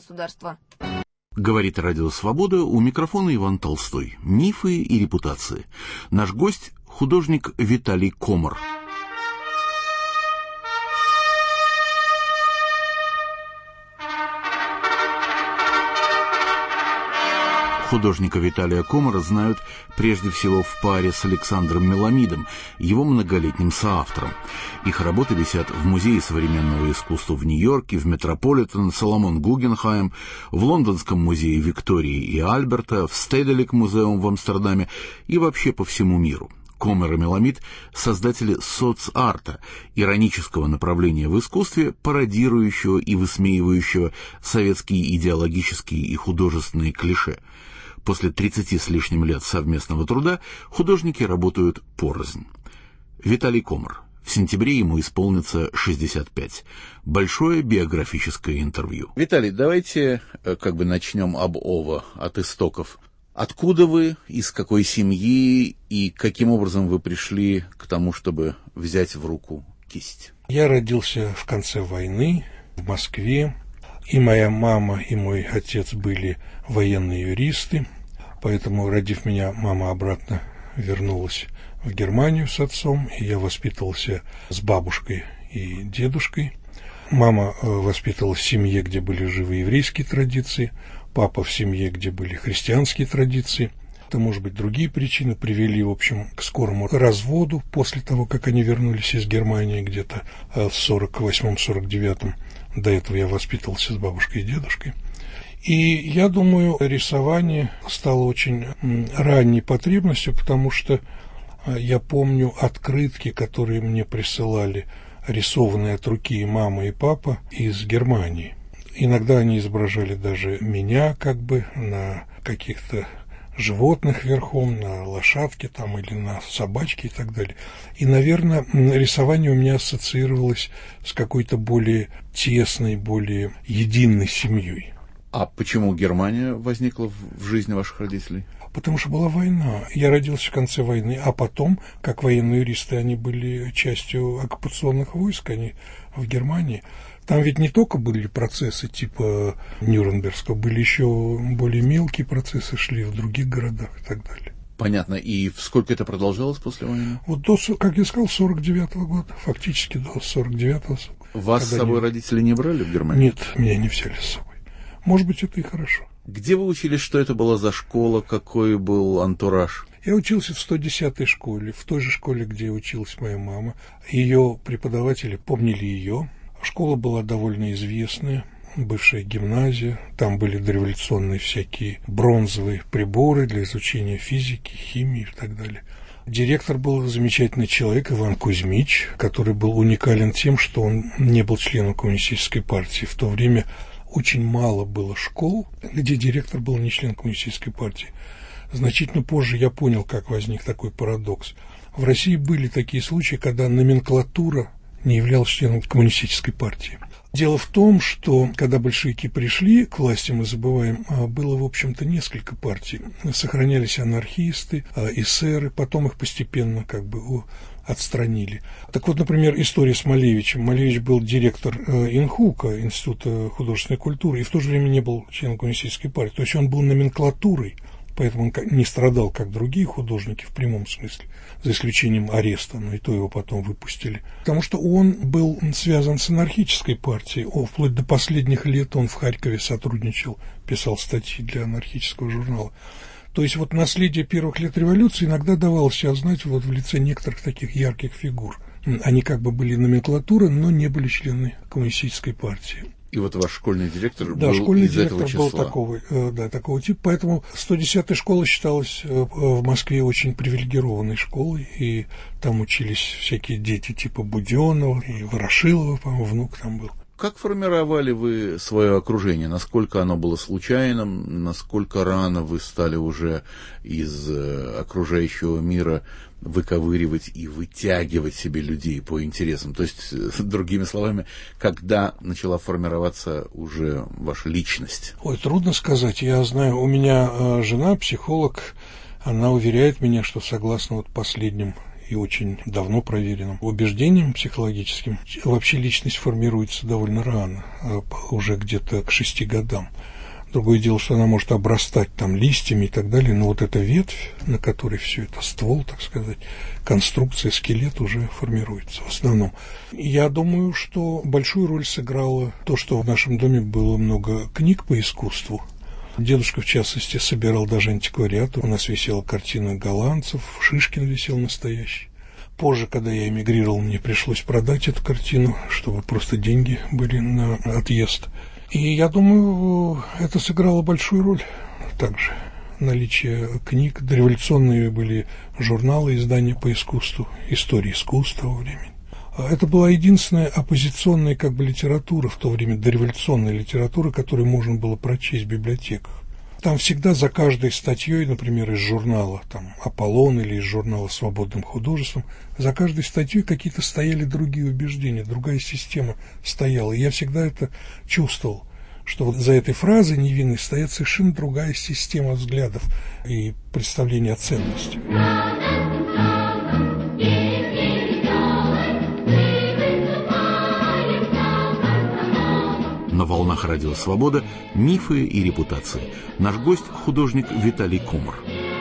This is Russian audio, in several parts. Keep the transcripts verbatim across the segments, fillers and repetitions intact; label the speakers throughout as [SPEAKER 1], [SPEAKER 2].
[SPEAKER 1] государства.
[SPEAKER 2] Говорит Радио Свобода, у микрофона Иван Толстой. Мифы и репутации. Наш гость – художник Виталий Комар. Художника Виталия Комара знают прежде всего в паре с Александром Меламидом, его многолетним соавтором. Их работы висят в Музее современного искусства в Нью-Йорке, в Метрополитен, Соломон Гугенхайм, в Лондонском музее Виктории и Альберта, в Стеделик-музеум в Амстердаме и вообще по всему миру. Комар и Меламид – создатели соц-арта, иронического направления в искусстве, пародирующего и высмеивающего советские идеологические и художественные клише. После тридцати с лишним лет совместного труда художники работают порознь. Виталий Комар. В сентябре ему исполнится шестьдесят пять. Большое биографическое интервью. Виталий, давайте как бы начнем об ова, от истоков. Откуда вы, из какой семьи и каким образом вы пришли к тому, чтобы взять в руку кисть?
[SPEAKER 3] Я родился в конце войны в Москве. И моя мама, и мой отец были военные юристы, поэтому, родив меня, мама обратно вернулась в Германию с отцом, и я воспитывался с бабушкой и дедушкой. Мама воспитывалась в семье, где были живы еврейские традиции, папа в семье, где были христианские традиции. Это, может быть, другие причины привели, в общем, к скорому разводу после того, как они вернулись из Германии где-то в сорок восьмом — сорок девятом. До этого я воспитывался с бабушкой и дедушкой. И я думаю, рисование стало очень ранней потребностью, потому что я помню открытки, которые мне присылали, рисованные от руки мама и папа из Германии. Иногда они изображали даже меня как бы на каких-то животных верхом, на лошадке там или на собачке и так далее. И, наверное, рисование у меня ассоциировалось с какой-то более тесной, более единой семьей.
[SPEAKER 2] А почему Германия возникла в жизни ваших родителей?
[SPEAKER 3] Потому что была война. Я родился в конце войны, а потом, как военные юристы, они были частью оккупационных войск, они в Германии. Там ведь не только были процессы типа Нюрнбергского, были еще более мелкие процессы, шли в других городах и так далее.
[SPEAKER 2] Понятно. И сколько это продолжалось после войны?
[SPEAKER 3] Вот до, как я сказал, сорок девятого года, фактически до сорок девятого.
[SPEAKER 2] Вас с собой не... родители не брали в Германию?
[SPEAKER 3] Нет, меня не взяли с собой. Может быть, это и хорошо.
[SPEAKER 2] Где вы учились, что это была за школа, какой был антураж?
[SPEAKER 3] Я учился в сто десятой школе, в той же школе, где училась моя мама. Ее преподаватели помнили ее. Школа была довольно известная, бывшая гимназия. Там были дореволюционные всякие бронзовые приборы для изучения физики, химии и так далее. Директор был замечательный человек, Иван Кузьмич, который был уникален тем, что он не был членом коммунистической партии. В то время очень мало было школ, где директор был не член коммунистической партии. Значительно позже я понял, как возник такой парадокс. В России были такие случаи, когда номенклатура не являлась членом коммунистической партии. Дело в том, что когда большевики пришли к власти, мы забываем, было, в общем-то, несколько партий. Сохранялись анархисты, эсеры, потом их постепенно как бы отстранили. Так вот, например, история с Малевичем. Малевич был директор Инхука, Института художественной культуры, и в то же время не был членом коммунистической партии. То есть он был номенклатурой, поэтому он не страдал, как другие художники, в прямом смысле, за исключением ареста, но и то его потом выпустили. Потому что он был связан с анархической партией. О, вплоть до последних лет он в Харькове сотрудничал, писал статьи для анархического журнала. То есть вот наследие первых лет революции иногда давалось себя знать вот в лице некоторых таких ярких фигур. Они как бы были номенклатурой, но не были членами коммунистической партии.
[SPEAKER 2] И вот ваш школьный директор
[SPEAKER 3] да,
[SPEAKER 2] был
[SPEAKER 3] школьный
[SPEAKER 2] из
[SPEAKER 3] директор
[SPEAKER 2] этого числа.
[SPEAKER 3] был такого, да, такого типа. Поэтому сто десятая школа считалась в Москве очень привилегированной школой, и там учились всякие дети типа Буденова и Ворошилова, по-моему, внук там был.
[SPEAKER 2] Как формировали вы свое окружение? Насколько оно было случайным? Насколько рано вы стали уже из окружающего мира выковыривать и вытягивать себе людей по интересам? То есть, другими словами, когда начала формироваться уже ваша личность?
[SPEAKER 3] Ой, трудно сказать. Я знаю, у меня жена, психолог, она уверяет меня, что согласно вот последним и очень давно проверенным убеждением психологическим. Вообще личность формируется довольно рано, уже где-то к шести годам. Другое дело, что она может обрастать там листьями и так далее, но вот эта ветвь, на которой все это, ствол, так сказать, конструкция, скелет уже формируется в основном. Я думаю, что большую роль сыграло то, что в нашем доме было много книг по искусству. Дедушка, в частности, собирал даже антиквариат. У нас висела картина голландцев, Шишкин висел настоящий. Позже, когда я эмигрировал, мне пришлось продать эту картину, чтобы просто деньги были на отъезд. И я думаю, это сыграло большую роль также. Наличие книг, дореволюционные были журналы, издания по искусству, истории искусства того времени. Это была единственная оппозиционная как бы литература в то время, дореволюционная литература, которую можно было прочесть в библиотеках. Там всегда за каждой статьей, например, из журнала там, «Аполлон» или из журнала «Свободным художеством», за каждой статьей какие-то стояли другие убеждения, другая система стояла. И я всегда это чувствовал, что вот за этой фразой невинной стоит совершенно другая система взглядов и представления о ценности.
[SPEAKER 2] На волнах радио «Свобода» мифы и репутации. Наш гость – художник Виталий Комар.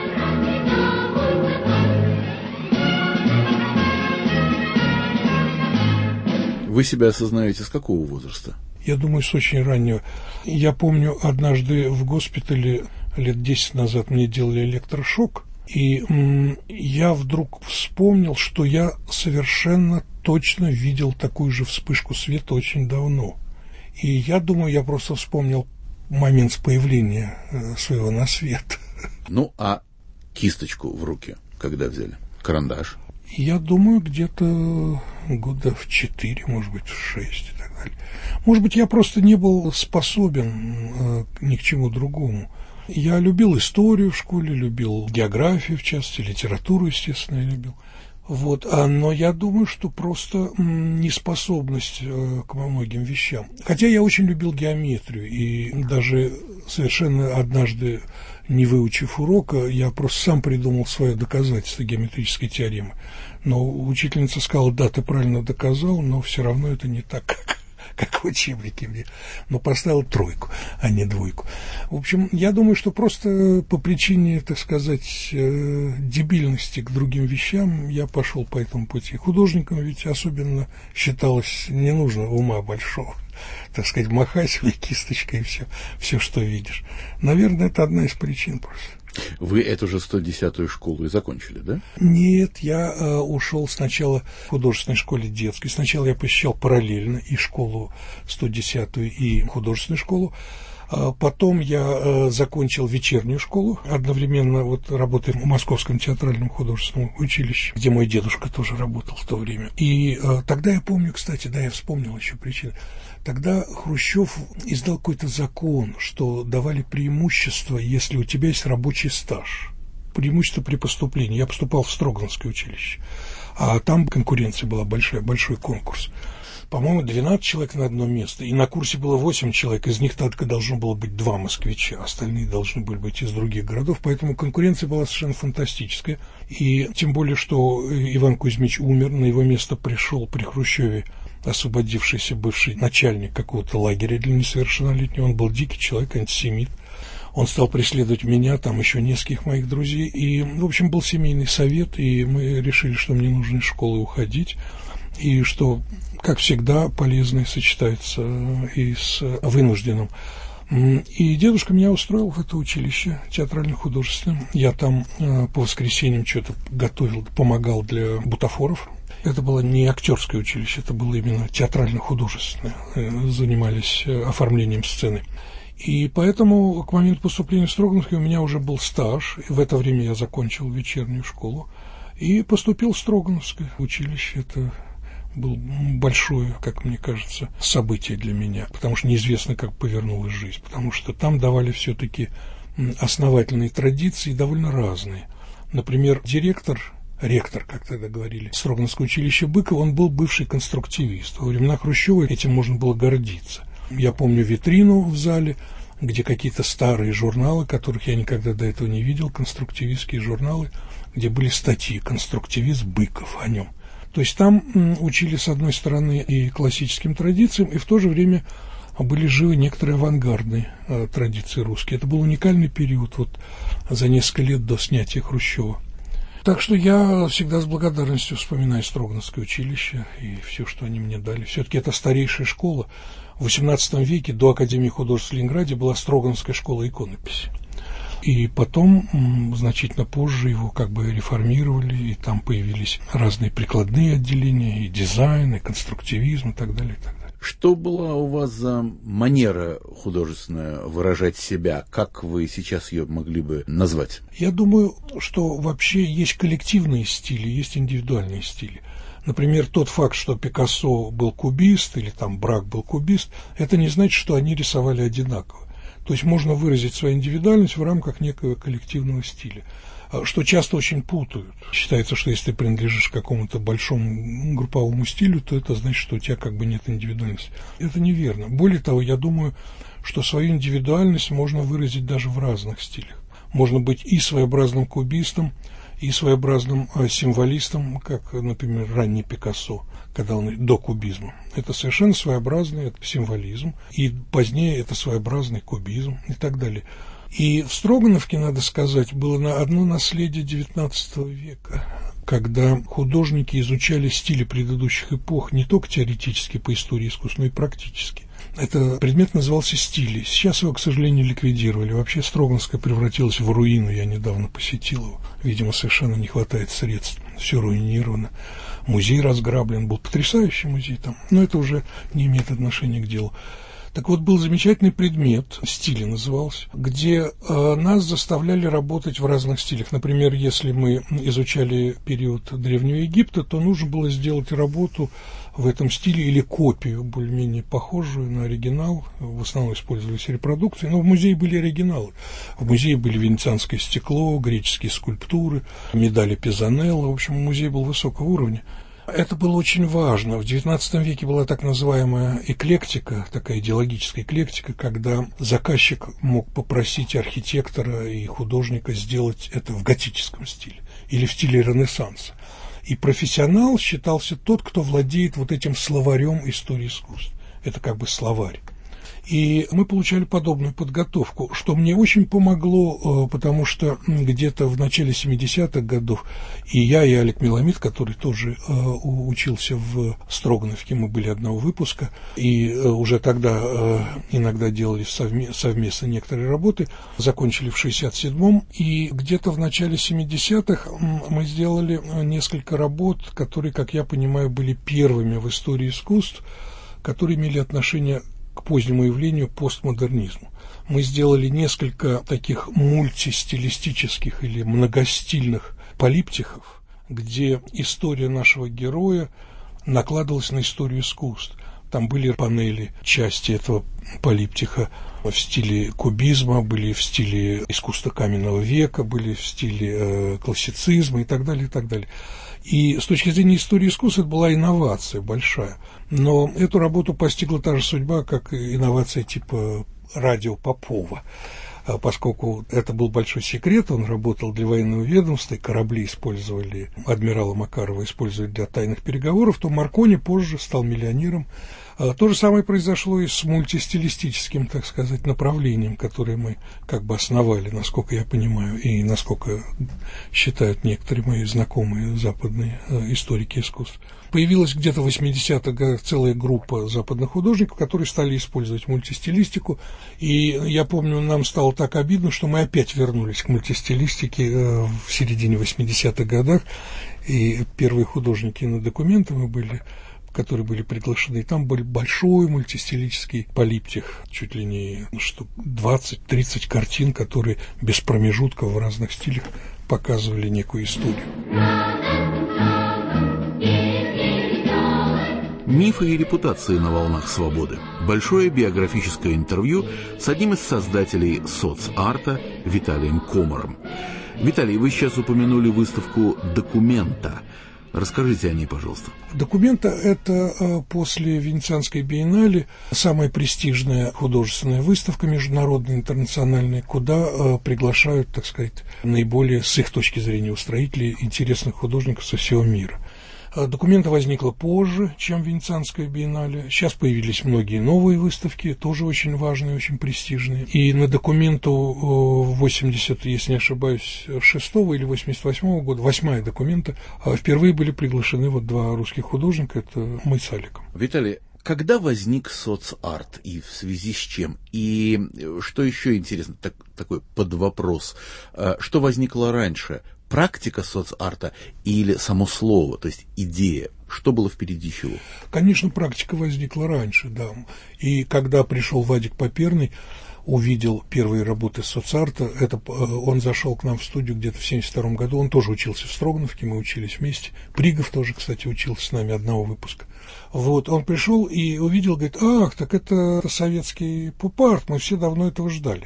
[SPEAKER 2] Вы себя осознаете с какого возраста?
[SPEAKER 3] Я думаю, с очень раннего. Я помню, однажды в госпитале лет десять назад мне делали электрошок, и м- я вдруг вспомнил, что я совершенно точно видел такую же вспышку света очень давно. И я думаю, я просто вспомнил момент появления своего на свет.
[SPEAKER 2] Ну, а кисточку в руки когда взяли? Карандаш?
[SPEAKER 3] Я думаю, где-то года в четыре, может быть, в шесть и так далее. Может быть, я просто не был способен э, ни к чему другому. Я любил историю в школе, любил географию, в частности, литературу, естественно, я любил. Вот, а, но я думаю, что просто м, неспособность э, к многим вещам. Хотя я очень любил геометрию, и даже совершенно однажды, не выучив урока, я просто сам придумал свое доказательство геометрической теоремы. Но учительница сказала: да, ты правильно доказал, но все равно это не так, как, как в учебнике мне. Но поставил тройку, а не двойку. В общем, я думаю, что просто по причине, так сказать, дебильности к другим вещам я пошел по этому пути. Художникам ведь особенно считалось не нужно ума большого. Так сказать, махай своей кисточкой и все, все, что видишь. Наверное, это одна из причин просто.
[SPEAKER 2] Вы эту же сто десятую школу и закончили, да?
[SPEAKER 3] Нет, я э, ушел сначала в художественной школе детской. Сначала я посещал параллельно и школу сто десятую, и художественную школу. А потом я э, закончил вечернюю школу, одновременно вот работая в Московском театральном художественном училище, где мой дедушка тоже работал в то время. И э, тогда я помню, кстати, да, я вспомнил еще причину. Тогда Хрущев издал какой-то закон, что давали преимущество, если у тебя есть рабочий стаж. Преимущество при поступлении. Я поступал в Строгановское училище, а там конкуренция была большая, большой конкурс. По-моему, двенадцать человек на одно место, и на курсе было восемь человек, из них только должно было быть два москвича, остальные должны были быть из других городов, поэтому конкуренция была совершенно фантастическая. И тем более, что Иван Кузьмич умер, на его место пришел при Хрущеве освободившийся бывший начальник какого-то лагеря для несовершеннолетних. Он был дикий человек, антисемит. Он стал преследовать меня, там еще нескольких моих друзей. И, в общем, был семейный совет, и мы решили, что мне нужно из школы уходить. И что, как всегда, полезное сочетается и с вынужденным. И дедушка меня устроил в это училище театрально-художественное. Я там по воскресеньям что-то готовил, помогал для бутафоров. Это было не актерское училище, это было именно театрально-художественное. Занимались оформлением сцены. И поэтому к моменту поступления в Строгановский у меня уже был стаж. И в это время я закончил вечернюю школу и поступил в Строгановское училище. Это было большое, как мне кажется, событие для меня, потому что неизвестно, как повернулась жизнь, потому что там давали все-таки основательные традиции, довольно разные. Например, директор, ректор, как тогда говорили, Строгановского училища Быков, он был бывший конструктивист. Во времена Хрущева этим можно было гордиться. Я помню витрину в зале, где какие-то старые журналы, которых я никогда до этого не видел, конструктивистские журналы, где были статьи «Конструктивист Быков» о нем. То есть там учили, с одной стороны, и классическим традициям, и в то же время были живы некоторые авангардные э, традиции русские. Это был уникальный период вот, за несколько лет до снятия Хрущева. Так что я всегда с благодарностью вспоминаю Строгановское училище и все, что они мне дали. Все-таки это старейшая школа. В восемнадцатом веке до Академии художеств в Ленинграде была Строгановская школа иконописи. И потом, м, значительно позже, его как бы реформировали, и там появились разные прикладные отделения, и дизайн, и конструктивизм, и так далее, и так далее.
[SPEAKER 2] Что была у вас за манера художественная выражать себя? Как вы сейчас ее могли бы назвать?
[SPEAKER 3] Я думаю, что вообще есть коллективные стили, есть индивидуальные стили. Например, тот факт, что Пикассо был кубист, или там Брак был кубист, это не значит, что они рисовали одинаково. То есть можно выразить свою индивидуальность в рамках некого коллективного стиля, что часто очень путают. Считается, что если ты принадлежишь к какому-то большому групповому стилю, то это значит, что у тебя как бы нет индивидуальности. Это неверно. Более того, я думаю, что свою индивидуальность можно выразить даже в разных стилях. Можно быть и своеобразным кубистом, и своеобразным символистом, как, например, ранний Пикассо, когда он до кубизма. Это совершенно своеобразный это символизм, и позднее это своеобразный кубизм и так далее. И в Строгановке, надо сказать, было одно наследие девятнадцатого века, когда художники изучали стили предыдущих эпох не только теоретически по истории искусства, но и практически. Это предмет назывался «Стили». Сейчас его, к сожалению, ликвидировали. Вообще Строгановская превратилась в руину. Я недавно посетил его. Видимо, совершенно не хватает средств. Все руинировано. Музей разграблен. Был потрясающий музей там. Но это уже не имеет отношения к делу. Так вот, был замечательный предмет, «Стили» назывался, где э, нас заставляли работать в разных стилях. Например, если мы изучали период Древнего Египта, то нужно было сделать работу в этом стиле или копию, более-менее похожую на оригинал. В основном использовались репродукции, но в музее были оригиналы. В музее были венецианское стекло, греческие скульптуры, медали Пизанелла. В общем, музей был высокого уровня. Это было очень важно. В девятнадцатом веке была так называемая эклектика, такая идеологическая эклектика, когда заказчик мог попросить архитектора и художника сделать это в готическом стиле или в стиле Ренессанса. И профессионал считался тот, кто владеет вот этим словарем истории искусств. Это как бы словарь. И мы получали подобную подготовку, что мне очень помогло, потому что где-то в начале семидесятых годов и я, и Алик Меламид, который тоже учился в Строгановке, мы были одного выпуска, и уже тогда иногда делали совместно некоторые работы, закончили в шестьдесят седьмом, и где-то в начале семидесятых мы сделали несколько работ, которые, как я понимаю, были первыми в истории искусств, которые имели отношение к позднему явлению постмодернизму. Мы сделали несколько таких мультистилистических или многостильных полиптихов, где история нашего героя накладывалась на историю искусств. Там были панели, части этого полиптиха в стиле кубизма, были в стиле искусства каменного века, были в стиле э, классицизма и так далее, и так далее. И с точки зрения истории искусства это была инновация большая. Но эту работу постигла та же судьба, как и инновация типа радио Попова. Поскольку это был большой секрет, он работал для военного ведомства, и корабли использовали, адмирала Макарова использовали для тайных переговоров, то Маркони позже стал миллионером. То же самое произошло и с мультистилистическим, так сказать, направлением, которое мы как бы основали, насколько я понимаю, и насколько считают некоторые мои знакомые западные историки искусств. Появилась где-то в восьмидесятых годах целая группа западных художников, которые стали использовать мультистилистику. И я помню, нам стало так обидно, что мы опять вернулись к мультистилистике в середине восьмидесятых годах. И первые художники на документы мы были, которые были приглашены. Там был большой мультистилический полиптих, чуть ли не штук двадцать-тридцать картин, которые без промежутков в разных стилях показывали некую историю.
[SPEAKER 2] Мифы и репутации на волнах свободы. Большое биографическое интервью с одним из создателей соцарта Виталием Комаром. Виталий, вы сейчас упомянули выставку «Документа». Расскажите о ней, пожалуйста.
[SPEAKER 3] Документа — это после Венецианской биеннале самая престижная художественная выставка международная, интернациональная, куда приглашают, так сказать, наиболее, с их точки зрения, устроителей интересных художников со всего мира. Документа возникла позже, чем Венецианская биеннале. Сейчас появились многие новые выставки, тоже очень важные, очень престижные. И на документу восемьдесят, если не ошибаюсь, шестого или восемьдесят восьмого года, восьмая документа, впервые были приглашены вот два русских художника, это мы с Аликом.
[SPEAKER 2] Виталий, когда возник соцарт и в связи с чем? И что еще интересно, так, такой подвопрос, что возникло раньше? Практика соцарта или само слово, то есть идея? Что было впереди чего?
[SPEAKER 3] Конечно, практика возникла раньше, да. И когда пришел Вадик Поперный, увидел первые работы соцарта, это, он зашел к нам в студию где-то в семьдесят втором году, он тоже учился в Строгановке, мы учились вместе. Пригов тоже, кстати, учился с нами одного выпуска. Вот, он пришел и увидел, говорит, ах, так это советский поп-арт, мы все давно этого ждали.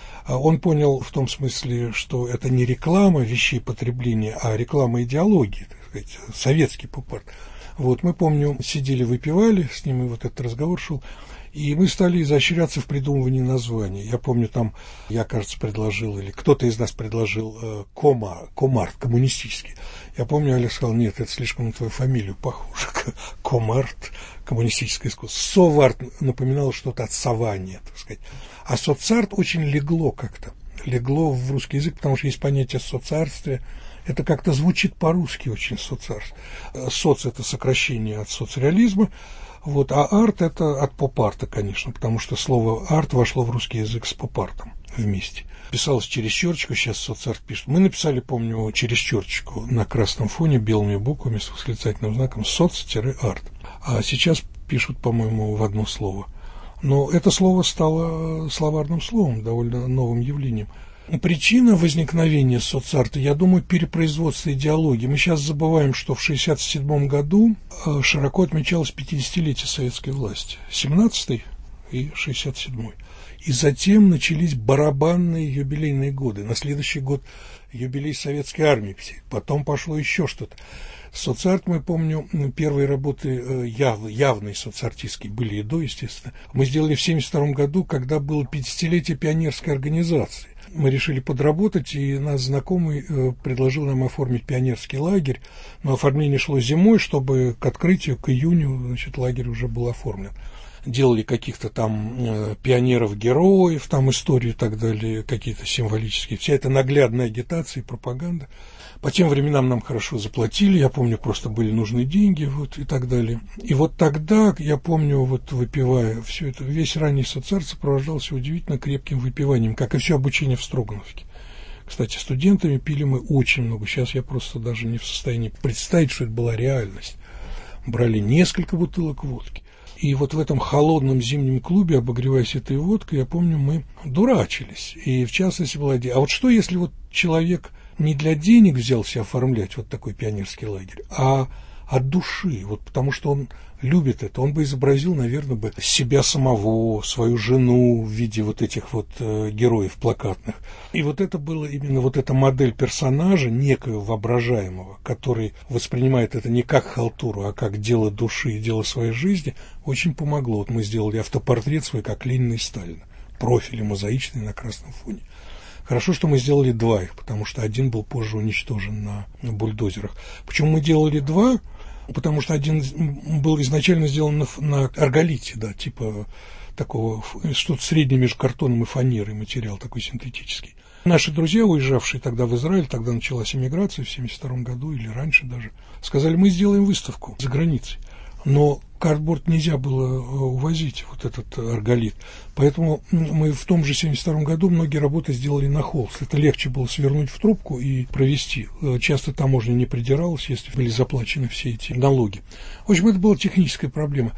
[SPEAKER 3] Он понял в том смысле, что это не реклама вещей потребления, а реклама идеологии, так сказать, советский поп-арт. Вот, мы, помню, сидели, выпивали, с ним и вот этот разговор шел, и мы стали изощряться в придумывании названий. Я помню, там, я, кажется, предложил, или кто-то из нас предложил э, кома, комарт, коммунистический. Я помню, Олег сказал, нет, это слишком на твою фамилию похоже, комарт, коммунистическое искусство. Соварт напоминало что-то от сования, так сказать. А соцарт очень легло как-то, легло в русский язык, потому что есть понятие соцарствия. Это как-то звучит по-русски очень, соцарство. Соц – это сокращение от соцреализма, вот, а арт – это от поп-арта, конечно, потому что слово арт вошло в русский язык с поп-артом вместе. Писалось через черточку, сейчас соцарт пишет. Мы написали, помню, через черточку на красном фоне белыми буквами с восклицательным знаком соц-арт. А сейчас пишут, по-моему, в одно слово. Но это слово стало словарным словом, довольно новым явлением. Причина возникновения соцарта, я думаю, перепроизводство идеологии. Мы сейчас забываем, что в шестьдесят седьмом году широко отмечалось пятидесятилетие советской власти. семнадцатый и шестьдесят седьмой. И затем начались барабанные юбилейные годы. На следующий год юбилей советской армии. Потом пошло еще что-то. Соцарт, мы помню, первые работы яв, явные соцартистские были и до, естественно. Мы сделали в семьдесят втором году, когда было пятидесятилетие пионерской организации. Мы решили подработать, и наш знакомый предложил нам оформить пионерский лагерь. Но оформление шло зимой, чтобы к открытию, к июню, значит, лагерь уже был оформлен. Делали каких-то там э, пионеров-героев, там историю и так далее, какие-то символические. Вся эта наглядная агитация и пропаганда. По тем временам нам хорошо заплатили, я помню, просто были нужны деньги, вот, и так далее. И вот тогда, я помню, вот выпивая все это, весь ранний соцарт сопровождался удивительно крепким выпиванием, как и все обучение в Строгановке. Кстати, студентами пили мы очень много. Сейчас я просто даже не в состоянии представить, что это была реальность. Брали несколько бутылок водки. И вот в этом холодном зимнем клубе, обогреваясь этой водкой, я помню, мы дурачились. И в частности была идея. А вот что, если вот человек не для денег взялся оформлять вот такой пионерский лагерь, а от души, вот потому что он любит это, он бы изобразил, наверное, бы себя самого, свою жену в виде вот этих вот э, героев плакатных. И вот это было именно вот эта модель персонажа, некого воображаемого, который воспринимает это не как халтуру, а как дело души и дело своей жизни, очень помогло. Вот мы сделали автопортрет свой, как Ленина и Сталина, профили мозаичные на красном фоне. Хорошо, что мы сделали два их, потому что один был позже уничтожен на, на бульдозерах. Почему мы делали два? Потому что один был изначально сделан на, на арголите, да, типа такого, что-то среднее между картоном и фанерой материал, такой синтетический. Наши друзья, уезжавшие тогда в Израиль, тогда началась эмиграция в семьдесят втором году или раньше даже, сказали, мы сделаем выставку за границей. Но картборд нельзя было увозить, вот этот арголит. Поэтому мы в том же семьдесят втором году многие работы сделали на холст. Это легче было свернуть в трубку и провести. Часто таможня не придиралась, если были заплачены все эти налоги. В общем, это была техническая проблема.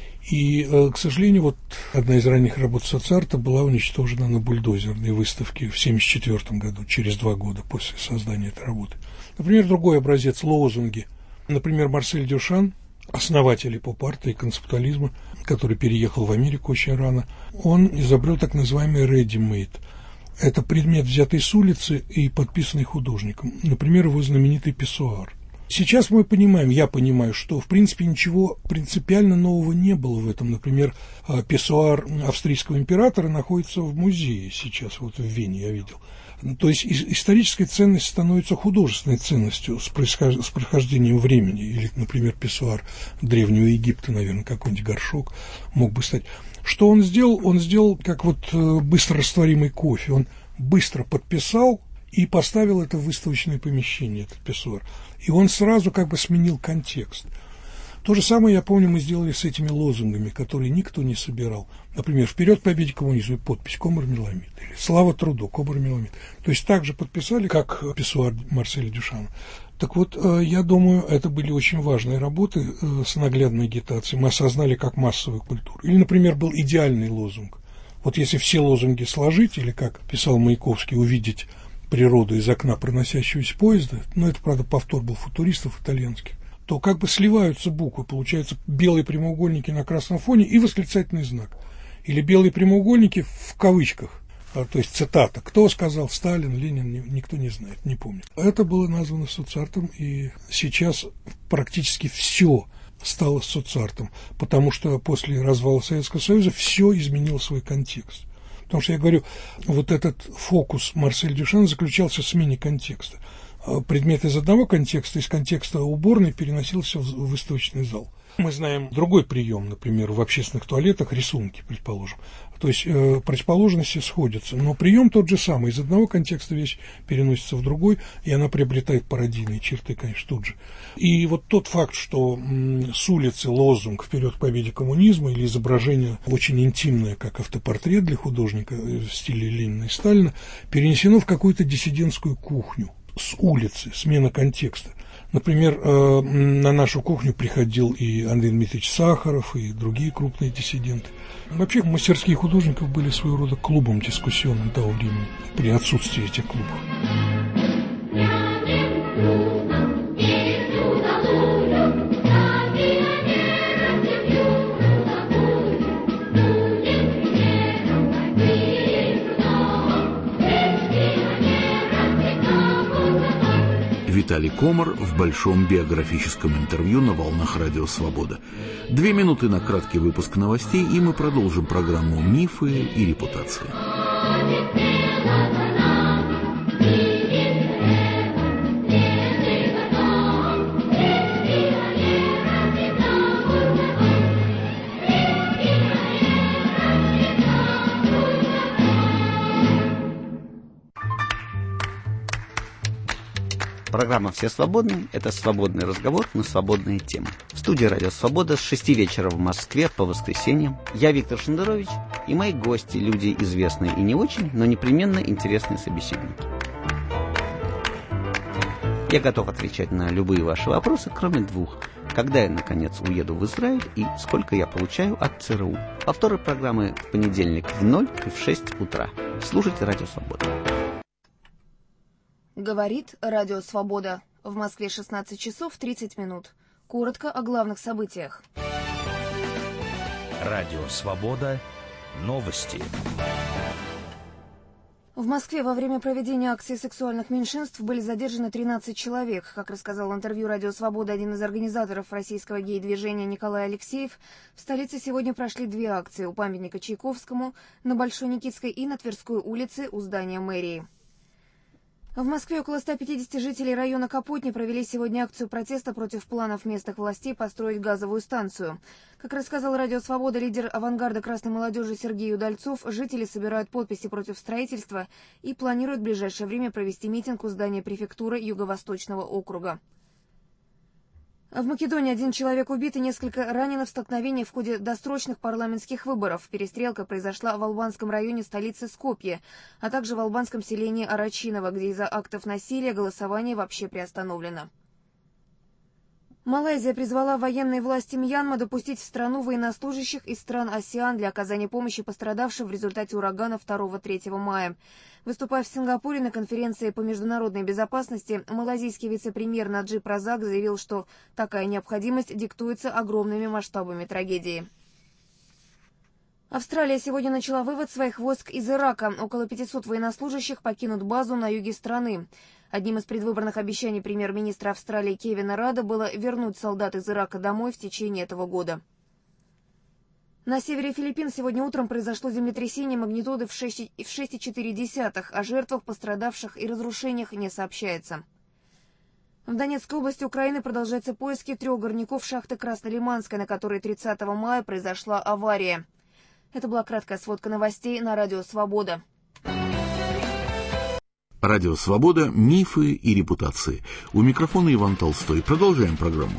[SPEAKER 3] И, к сожалению, вот одна из ранних работ соцарта была уничтожена на бульдозерной выставке в семьдесят четвёртом году, через два года после создания этой работы. Например, другой образец – лозунги. Например, Марсель Дюшан, основатель поп-арта и концептуализма, который переехал в Америку очень рано, он изобрел так называемый ready-made. Это предмет, взятый с улицы и подписанный художником. Например, его знаменитый писсуар. Сейчас мы понимаем, я понимаю, что, в принципе, ничего принципиально нового не было в этом. Например, писсуар австрийского императора находится в музее сейчас, вот в Вене я видел. То есть историческая ценность становится художественной ценностью с, происхож... с прохождением времени. Или, например, писсуар Древнего Египта, наверное, какой-нибудь горшок мог бы стать. Что он сделал? Он сделал как вот быстрорастворимый кофе. Он быстро подписал и поставил это в выставочное помещение, этот писсуар. И он сразу как бы сменил контекст. То же самое, я помню, мы сделали с этими лозунгами, которые никто не собирал. Например, «Вперед победе коммунизма», подпись «Комар Меламид», или «Слава труду», «Комар Меламид». То есть так же подписали, как писсуар Марселя Дюшана. Так вот, я думаю, это были очень важные работы с наглядной агитацией. Мы осознали как массовую культуру. Или, например, был идеальный лозунг. Вот если все лозунги сложить, или, как писал Маяковский, увидеть природу из окна проносящегося поезда, ну, это, правда, повтор был футуристов итальянских, то как бы сливаются буквы, получаются белые прямоугольники на красном фоне и восклицательный знак. Или белые прямоугольники в кавычках, то есть цитата. Кто сказал? Сталин, Ленин, никто не знает, не помнит. Это было названо соцартом, и сейчас практически все стало соцартом, потому что после развала Советского Союза все изменило свой контекст. Потому что я говорю, вот этот фокус Марселя Дюшана заключался в смене контекста. Предмет из одного контекста, из контекста уборной, переносился в выставочный зал. Мы знаем другой прием, например, в общественных туалетах рисунки, предположим. То есть э, противоположности сходятся, но прием тот же самый. Из одного контекста вещь переносится в другой, и она приобретает пародийные черты, конечно, тут же. И вот тот факт, что м, с улицы лозунг «Вперед к победе коммунизма» или изображение очень интимное, как автопортрет для художника в стиле Ленина и Сталина, перенесено в какую-то диссидентскую кухню с улицы, смена контекста. Например, на нашу кухню приходил и Андрей Дмитриевич Сахаров, и другие крупные диссиденты. Вообще, мастерские художников были своего рода клубом дискуссионным того времени, при отсутствии этих клубов.
[SPEAKER 2] Виталий Комар в большом биографическом интервью на волнах Радио Свобода. Две минуты на краткий выпуск новостей, и мы продолжим программу «Мифы и репутация».
[SPEAKER 1] Программа «Все свободны» — это свободный разговор на свободные темы. В студии «Радио Свобода» с шести вечера в Москве по воскресеньям. Я Виктор Шендерович и мои гости, люди известные и не очень, но непременно интересные собеседники. Я готов отвечать на любые ваши вопросы, кроме двух. Когда я, наконец, уеду в Израиль и сколько я получаю от ЦРУ. Повторы программы в понедельник в ноль и в шесть утра. Слушайте «Радио Свобода».
[SPEAKER 4] Говорит Радио Свобода. В Москве шестнадцать часов тридцать минут. Коротко о главных событиях.
[SPEAKER 5] Радио Свобода. Новости.
[SPEAKER 4] В Москве во время проведения акции сексуальных меньшинств были задержаны тринадцать человек. Как рассказал в интервью «Радио Свобода» один из организаторов российского гей-движения Николай Алексеев, в столице сегодня прошли две акции у памятника Чайковскому на Большой Никитской и на Тверской улице у здания мэрии. В Москве около ста пятидесяти жителей района Капотни провели сегодня акцию протеста против планов местных властей построить газовую станцию. Как рассказал «Радио Свобода» лидер авангарда красной молодежи Сергей Удальцов, жители собирают подписи против строительства и планируют в ближайшее время провести митинг у здания префектуры Юго-Восточного округа. В Македонии один человек убит и несколько ранено в столкновении в ходе досрочных парламентских выборов. Перестрелка произошла в албанском районе столицы Скопье, а также в албанском селении Арачиново, где из-за актов насилия голосование вообще приостановлено. Малайзия призвала военные власти Мьянмы допустить в страну военнослужащих из стран АСЕАН для оказания помощи пострадавшим в результате урагана второго-третьего мая. Выступая в Сингапуре на конференции по международной безопасности, малайзийский вице-премьер Наджиб Разак заявил, что такая необходимость диктуется огромными масштабами трагедии. Австралия сегодня начала вывод своих войск из Ирака. Около пятисот военнослужащих покинут базу на юге страны. Одним из предвыборных обещаний премьер-министра Австралии Кевина Радда было вернуть солдат из Ирака домой в течение этого года. На севере Филиппин сегодня утром произошло землетрясение магнитуды в шесть целых четыре десятых, о жертвах, пострадавших и разрушениях не сообщается. В Донецкой области Украины продолжаются поиски трех горняков шахты Краснолиманской, на которой тридцатого мая произошла авария. Это была краткая сводка новостей на Радио Свобода.
[SPEAKER 2] Радио Свобода. Мифы и репутации. У микрофона Иван Толстой. Продолжаем программу.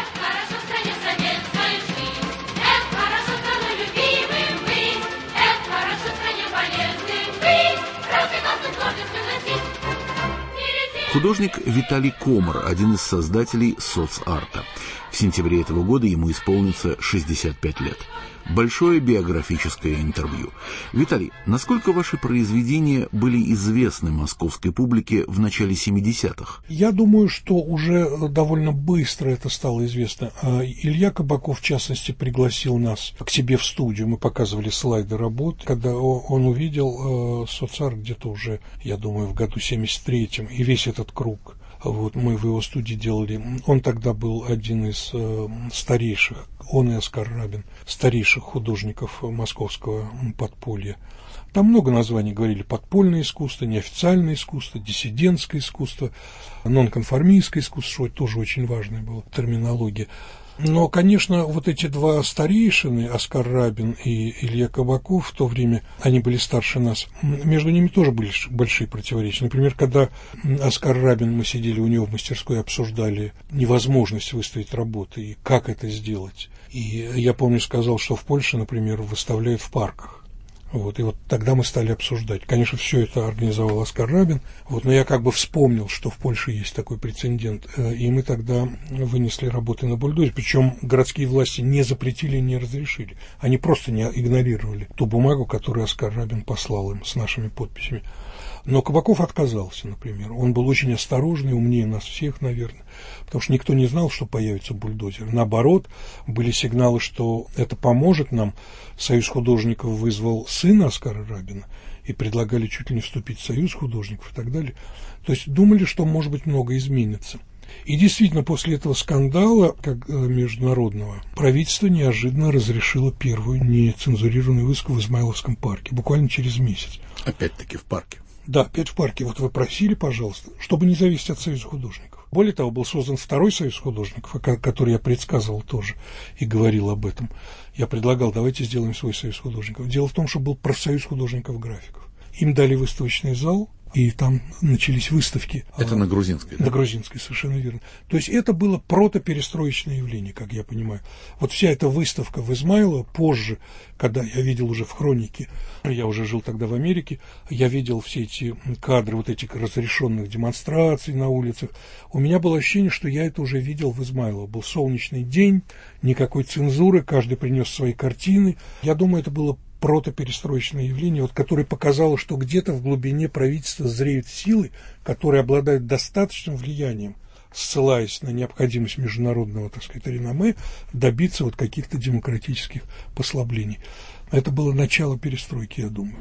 [SPEAKER 2] Художник Виталий Комар, один из создателей соцарта. В сентябре этого года ему исполнится шестьдесят пять лет. Большое биографическое интервью. Виталий, насколько ваши произведения были известны московской публике в начале семидесятых?
[SPEAKER 3] Я думаю, что уже довольно быстро это стало известно. Илья Кабаков, в частности, пригласил нас к себе в студию. Мы показывали слайды работ. Когда он увидел соцарт где-то уже, я думаю, в году семьдесят третьем, и весь этот круг. Вот мы в его студии делали. Он тогда был один из э, старейших, он и Оскар Рабин, старейших художников московского подполья. Там много названий говорили: подпольное искусство, неофициальное искусство, диссидентское искусство, нонконформистское искусство, что тоже очень важная была терминология. Но, конечно, вот эти два старейшины, Оскар Рабин и Илья Кабаков, в то время они были старше нас, между ними тоже были большие противоречия. Например, когда Оскар Рабин, мы сидели у него в мастерской, обсуждали невозможность выставить работы и как это сделать. И я помню, сказал, что в Польше, например, выставляют в парках. Вот, и вот тогда мы стали обсуждать. Конечно, все это организовал Оскар Рабин, вот, но я как бы вспомнил, что в Польше есть такой прецедент, и мы тогда вынесли работы на бульдозе, причем городские власти не запретили, не разрешили. Они просто не игнорировали ту бумагу, которую Оскар Рабин послал им с нашими подписями. Но Кабаков отказался, например. Он был очень осторожный, умнее нас всех, наверное, потому что никто не знал, что появится бульдозер. Наоборот, были сигналы, что это поможет нам. Союз художников вызвал сына Оскара Рабина и предлагали чуть ли не вступить в союз художников и так далее. То есть думали, что, может быть, много изменится. И действительно, после этого скандала, как международного, правительство неожиданно разрешило первую нецензурированную выставку в Измайловском парке, буквально через месяц.
[SPEAKER 2] Опять-таки в парке.
[SPEAKER 3] Да, опять в парке. Вот вы просили, пожалуйста, чтобы не зависеть от Союза художников. Более того, был создан второй Союз художников, который я предсказывал тоже и говорил об этом. Я предлагал: давайте сделаем свой Союз художников. Дело в том, что был профсоюз художников-графиков. Им дали выставочный зал, и там начались выставки.
[SPEAKER 2] Это а, на Грузинской, да?
[SPEAKER 3] На Грузинской, совершенно верно. То есть это было протоперестроечное явление, как я понимаю. Вот вся эта выставка в Измайлово позже, когда я видел уже в хронике, я уже жил тогда в Америке, я видел все эти кадры вот этих разрешенных демонстраций на улицах. У меня было ощущение, что я это уже видел в Измайлово. Был солнечный день, никакой цензуры, каждый принес свои картины. Я думаю, это было протоперестроечное явление, вот, которое показало, что где-то в глубине правительства зреют силы, которые обладают достаточным влиянием, ссылаясь на необходимость международного, так сказать, реноме, добиться вот каких-то демократических послаблений. Это было начало перестройки, я думаю.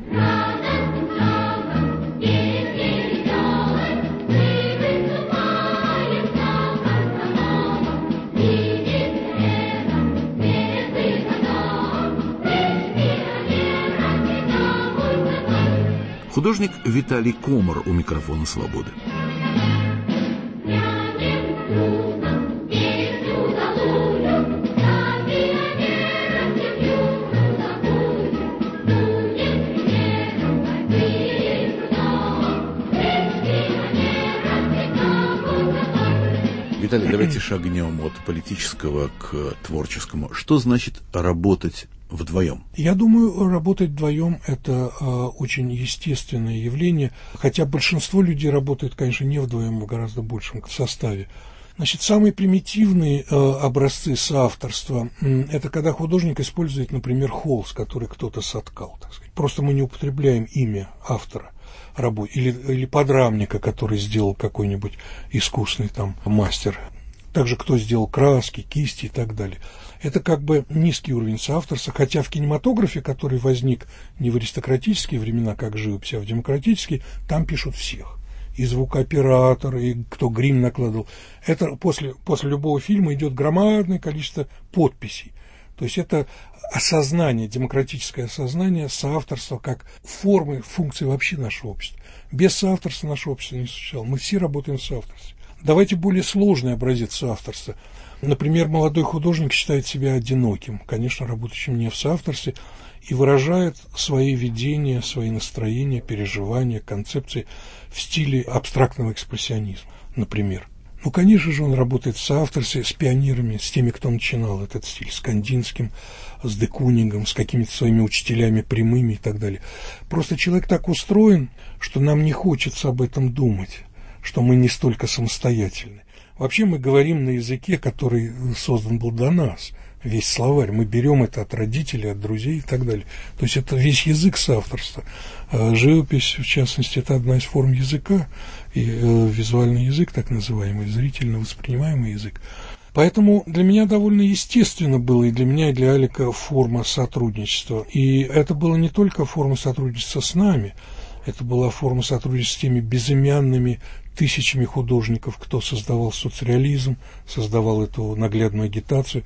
[SPEAKER 2] Художник Виталий Комар у микрофона «Свободы». Виталий, давайте шагнем от политического к творческому. Что значит работать вдвоем?
[SPEAKER 3] Я думаю, работать вдвоем – это э, очень естественное явление, хотя большинство людей работает, конечно, не вдвоем, в гораздо большем составе. Значит, самые примитивные э, образцы соавторства э, – это когда художник использует, например, холст, который кто-то соткал, так сказать. Просто мы не употребляем имя автора работы, или, или подрамника, который сделал какой-нибудь искусный там мастер. Также кто сделал краски, кисти и так далее. Это как бы низкий уровень соавторства, хотя в кинематографе, который возник не в аристократические времена, как живопись, а в демократические, там пишут всех. и звукооператор, и кто грим накладывал. Это после, после любого фильма идет громадное количество подписей. То есть это осознание, демократическое осознание соавторства как формы, функции вообще нашего общества. Без соавторства наше общество не существовало. Мы все работаем в соавторстве. Давайте более сложный образец соавторства. Например, молодой художник считает себя одиноким, конечно, работающим не в соавторстве, и выражает свои видения, свои настроения, переживания, концепции в стиле абстрактного экспрессионизма, например. Ну, конечно же, он работает в соавторстве с пионерами, с теми, кто начинал этот стиль, с Кандинским, с де Кунигом, с какими-то своими учителями прямыми и так далее. Просто человек так устроен, что нам не хочется об этом думать, что мы не столько самостоятельны. Вообще мы говорим на языке, который создан был до нас, весь словарь. Мы берем это от родителей, от друзей и так далее. То есть это весь язык соавторства. Живопись, в частности, это одна из форм языка, и визуальный язык, так называемый, зрительно воспринимаемый язык. Поэтому для меня довольно естественно было, и для меня, и для Алика, форма сотрудничества. И это была не только форма сотрудничества с нами, это была форма сотрудничества с теми безымянными тысячами художников, кто создавал соцреализм, создавал эту наглядную агитацию.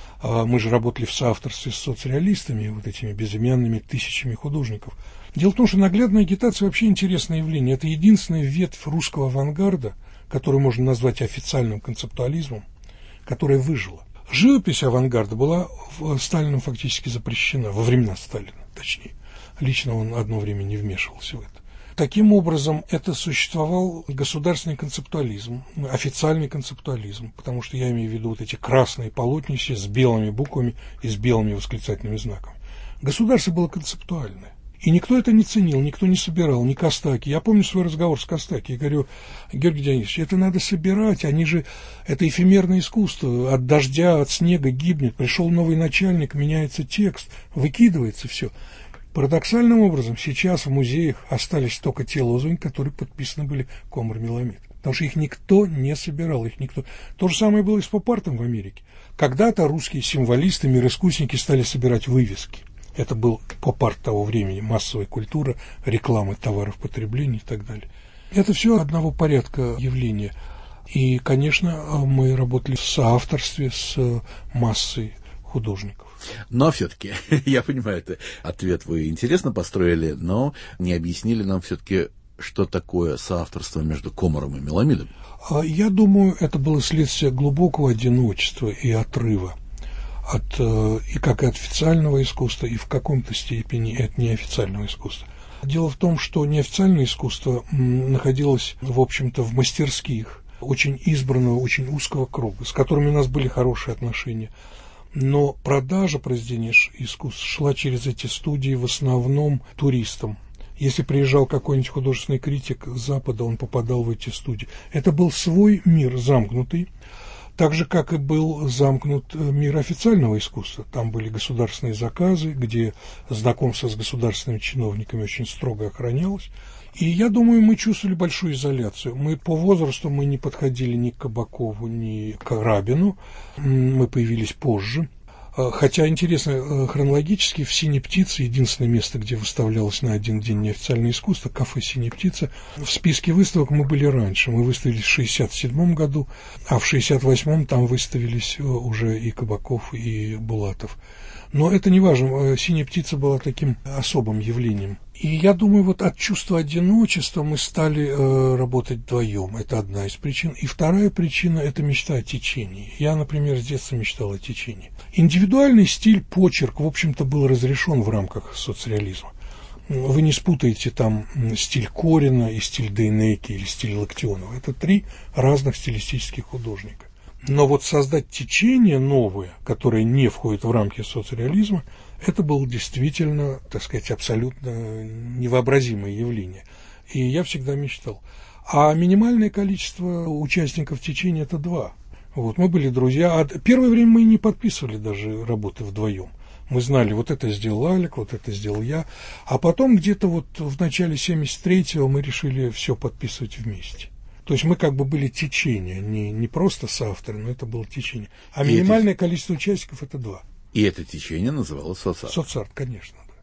[SPEAKER 3] Мы же работали в соавторстве с соцреалистами, вот этими безымянными тысячами художников. Дело в том, что наглядная агитация вообще интересное явление. Это единственная ветвь русского авангарда, которую можно назвать официальным концептуализмом, которая выжила. Живопись авангарда была Сталином фактически запрещена, во времена Сталина, точнее. Лично он одно время не вмешивался в это. Таким образом, это существовал государственный концептуализм, официальный концептуализм, потому что я имею в виду вот эти красные полотнища с белыми буквами и с белыми восклицательными знаками. Государство было концептуальное. И никто это не ценил, никто не собирал, ни Костаки. Я помню свой разговор с Костаки. Я говорю: Георгий Дионисович, это надо собирать, они же, это эфемерное искусство, от дождя, от снега гибнет, пришел новый начальник, меняется текст, выкидывается все. Парадоксальным образом сейчас в музеях остались только те лозунги, которые подписаны были Комар Меламид. Потому что их никто не собирал, их никто. То же самое было и с поп-артом в Америке. Когда-то русские символисты, мироискусники стали собирать вывески. Это был поп-арт того времени, массовая культура, реклама товаров потребления и так далее. Это все одного порядка явления. И, конечно, мы работали в соавторстве с массой художников.
[SPEAKER 2] Но все-таки, я понимаю, это ответ вы интересно построили, но не объяснили нам все-таки, что такое соавторство между Комаром и Меламидом.
[SPEAKER 3] Я думаю, это было следствие глубокого одиночества и отрыва от, и как и от официального искусства, и в каком-то степени и от неофициального искусства. Дело в том, что неофициальное искусство находилось, в общем-то, в мастерских очень избранного, очень узкого круга, с которыми у нас были хорошие отношения. Но продажа произведений искусств шла через эти студии в основном туристам. Если приезжал какой-нибудь художественный критик с Запада, он попадал в эти студии. Это был свой мир замкнутый, так же, как и был замкнут мир официального искусства. Там были государственные заказы, где знакомство с государственными чиновниками очень строго охранялось. И я думаю, мы чувствовали большую изоляцию. Мы по возрасту мы не подходили ни к Кабакову, ни к Рабину. Мы появились позже. Хотя, интересно, хронологически в «Синей птице», единственное место, где выставлялось на один день неофициальное искусство, кафе «Синяя птица», в списке выставок мы были раньше. Мы выставились в шестьдесят седьмом году, а в шестьдесят восьмом там выставились уже и Кабаков, и Булатов. Но это не важно. «Синяя птица» была таким особым явлением. И я думаю, вот от чувства одиночества мы стали э, работать вдвоем. Это одна из причин. И вторая причина – это мечта о течении. Я, например, с детства мечтал о течении. Индивидуальный стиль, почерк, в общем-то, был разрешен в рамках соцреализма. Вы не спутаете там стиль Корина и стиль Дейнеки или стиль Локтионова. Это три разных стилистических художника. Но вот создать течение новое, которое не входит в рамки соцреализма, это было действительно, так сказать, абсолютно невообразимое явление. И я всегда мечтал. А минимальное количество участников течения – это два. Вот, мы были друзья. А первое время мы не подписывали даже работы вдвоем. Мы знали, вот это сделал Алик, вот это сделал я. А потом где-то вот в начале семьдесят третьего мы решили все подписывать вместе. То есть мы как бы были течение, не, не просто соавторы, но это было течение. А и минимальное это... количество участников – это два.
[SPEAKER 2] И это течение называлось соцарт.
[SPEAKER 3] Соцарт, конечно. Да.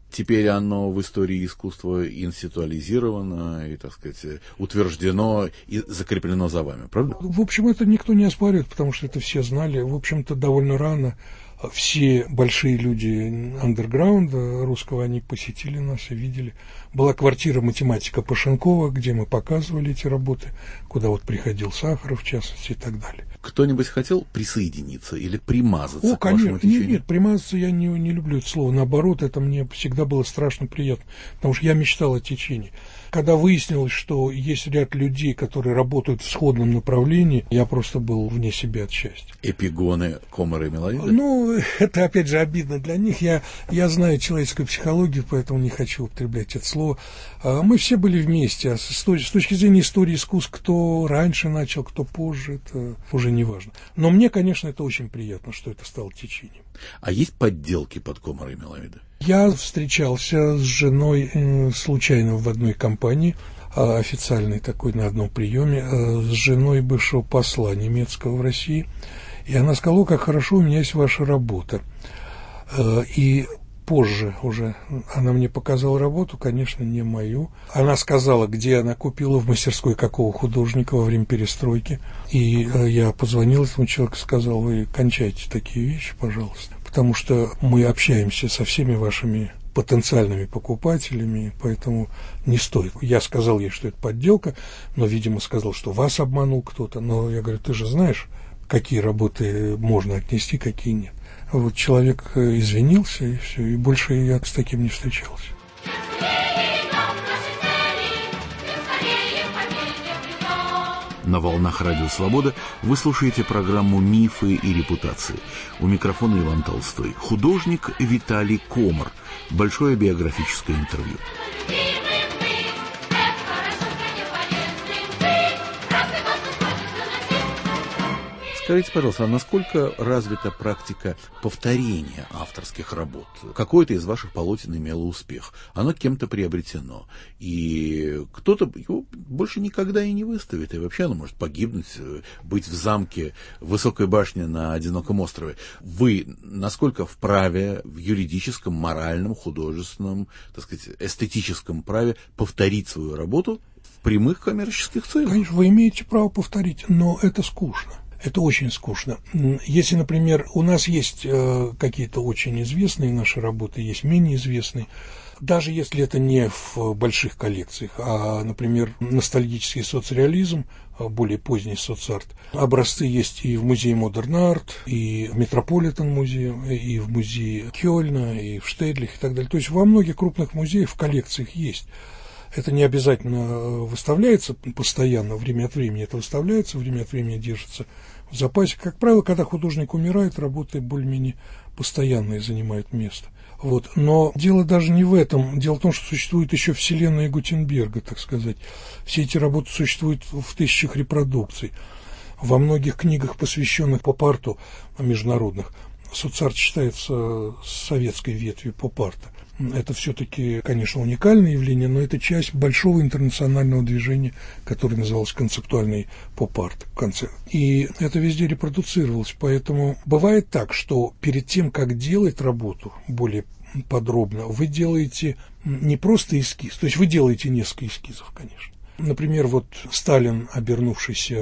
[SPEAKER 2] Теперь оно в истории искусства институализировано и, так сказать, утверждено и закреплено за вами, правда?
[SPEAKER 3] В общем, это никто не оспаривает, потому что это все знали. В общем-то, довольно рано все большие люди андерграунда русского, они посетили нас и видели. Была квартира математика Пашенкова, где мы показывали эти работы, куда вот приходил Сахаров, в частности, и так далее.
[SPEAKER 2] Кто-нибудь хотел присоединиться или примазаться
[SPEAKER 3] О,
[SPEAKER 2] к вашему
[SPEAKER 3] конечно.
[SPEAKER 2] течению?
[SPEAKER 3] Нет, нет, примазаться я не, не люблю это слово. Наоборот, это мне всегда было страшно приятно, потому что я мечтал о течении. Когда выяснилось, что есть ряд людей, которые работают в сходном направлении, я просто был вне себя от счастья.
[SPEAKER 2] Эпигоны Комара и Меломида?
[SPEAKER 3] Ну, это, опять же, обидно для них. Я, я знаю человеческую психологию, поэтому не хочу употреблять это слово. Мы все были вместе. А с точки зрения истории искусств, кто раньше начал, кто позже, это уже не важно. Но мне, конечно, это очень приятно, что это стало течением.
[SPEAKER 2] А есть подделки под Комара и Меломида?
[SPEAKER 3] Я встречался с женой э, случайно в одной компании, э, официальной такой, на одном приеме, э, с женой бывшего посла немецкого в России. И она сказала: как хорошо, у меня есть ваша работа. Э, и позже уже она мне показала работу, конечно, не мою. Она сказала, где она купила, в мастерской какого художника во время перестройки. И э, я позвонил этому человеку и сказал: вы кончайте такие вещи, пожалуйста, потому что мы общаемся со всеми вашими потенциальными покупателями, поэтому не стоит. Я сказал ей, что это подделка, но, видимо, сказал, что вас обманул кто-то. Но я говорю: ты же знаешь, какие работы можно отнести, какие нет. Вот человек извинился, и все, и больше я с таким не встречался.
[SPEAKER 2] На волнах Радио Свобода вы слушаете программу «Мифы и репутации». У микрофона Иван Толстой. Художник Виталий Комар. Большое биографическое интервью. Скажите, пожалуйста, а насколько развита практика повторения авторских работ? Какое-то из ваших полотен имело успех, оно кем-то приобретено, и кто-то его больше никогда и не выставит, и вообще оно может погибнуть, быть в замке высокой башни на одиноком острове. Вы насколько вправе в юридическом, моральном, художественном, так сказать, эстетическом праве повторить свою работу в прямых коммерческих целях?
[SPEAKER 3] Конечно, вы имеете право повторить, но это скучно. Это очень скучно. Если, например, у нас есть э, какие-то очень известные наши работы, есть менее известные, даже если это не в больших коллекциях, а, например, ностальгический соцреализм, более поздний соцарт, образцы есть и в музее Модерн Арт, и в Метрополитен музее, и в музее Кёльна, и в Штейдлих и так далее. То есть во многих крупных музеях в коллекциях есть. Это не обязательно выставляется постоянно, время от времени это выставляется, время от времени держится в запасе. Как правило, когда художник умирает, работы более-менее постоянные занимают место. Вот. Но дело даже не в этом. Дело в том, что существует еще вселенная Гутенберга, так сказать. Все эти работы существуют в тысячах репродукций. Во многих книгах, посвященных поп-арту международных, соцарт считается советской ветвью поп-арта. Это все-таки, конечно, уникальное явление, но это часть большого интернационального движения, которое называлось концептуальный поп-арт. И это везде репродуцировалось. Поэтому бывает так, что перед тем, как делать работу более подробно, вы делаете не просто эскиз, то есть вы делаете несколько эскизов, конечно. Например, вот Сталин, обернувшийся